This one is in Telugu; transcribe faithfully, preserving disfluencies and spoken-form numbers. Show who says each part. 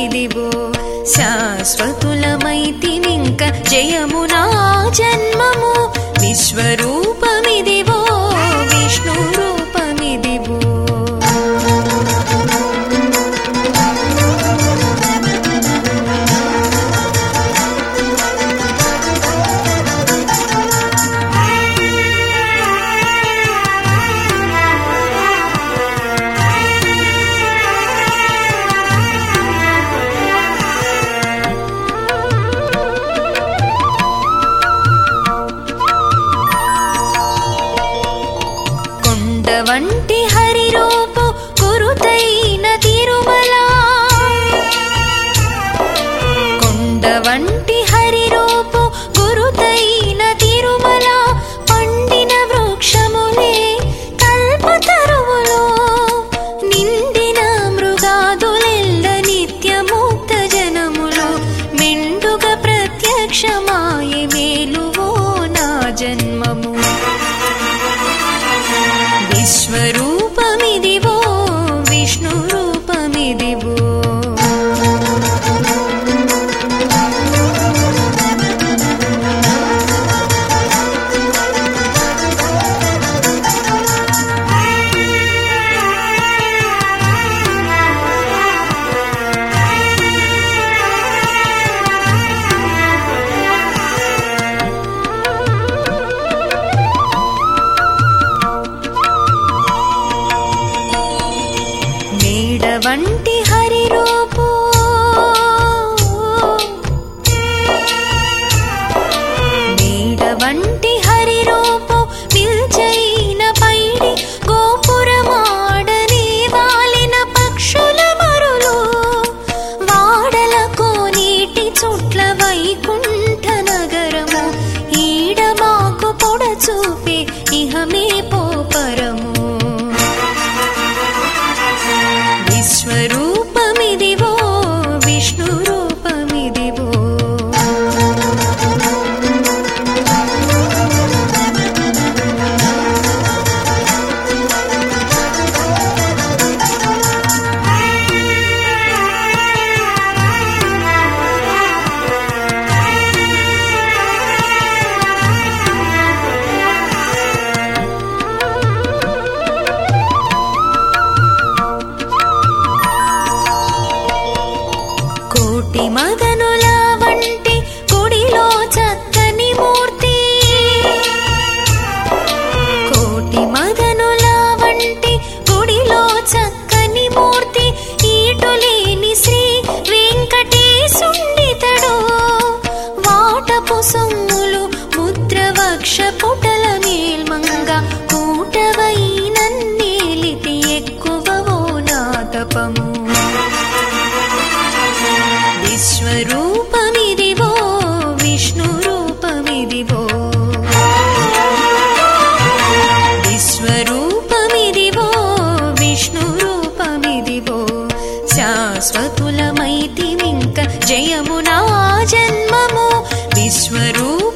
Speaker 1: విశ్వరూపమిదివో శాశ్వతులమైతినింక జయమునా జన్మము విశ్వరూపమిదివో విష్ణు రూపమిదివో వంటి హరి రూపు కురుతైన తిరుమల కొండ వంటి హరి రూపు గురుతైన తిరుమల పండిన వృక్షములే కల్పతరువులో నిండిన మృగాదులెల్ల నిత్యముక్త జనములు మెండుగా ప్రత్యక్షమాయే మేలువో నా జన్మము విశ్వరూపమిదివో విష్ణు రూపమిదివో వంటి హరి రూపు మేడ వంటి హరి రూపు నిల్చైన పైడి గోపురమాడని వాలిన పక్షుల మరులు వాడలకు నీటి చుట్ల వైకుంఠ నగరము ఈడమాకు పొడచూపే ఇహమే పోపరము విశ్వరూపమిదివో విష్ణు రూపమిదివో కోటి మదనుల వంటి గుడిలో చక్కని మూర్తి కోటి మదనుల వంటి గుడిలో చక్కని మూర్తి ఈటులేని శ్రీ వెంకటేశుండితడు వాటపు సొమ్ములు ముద్రవక్ష పుటల మేల్మంగ కూటవై నన్నేలితి ఎక్కువవో నా తపము విశ్వరూపమిదివో విష్ణు రూపమిదివో విశ్వరూపమిదివో విష్ణు రూపమిదివో శాశ్వతులమైతినింక జయమునా జన్మము విశ్వరూప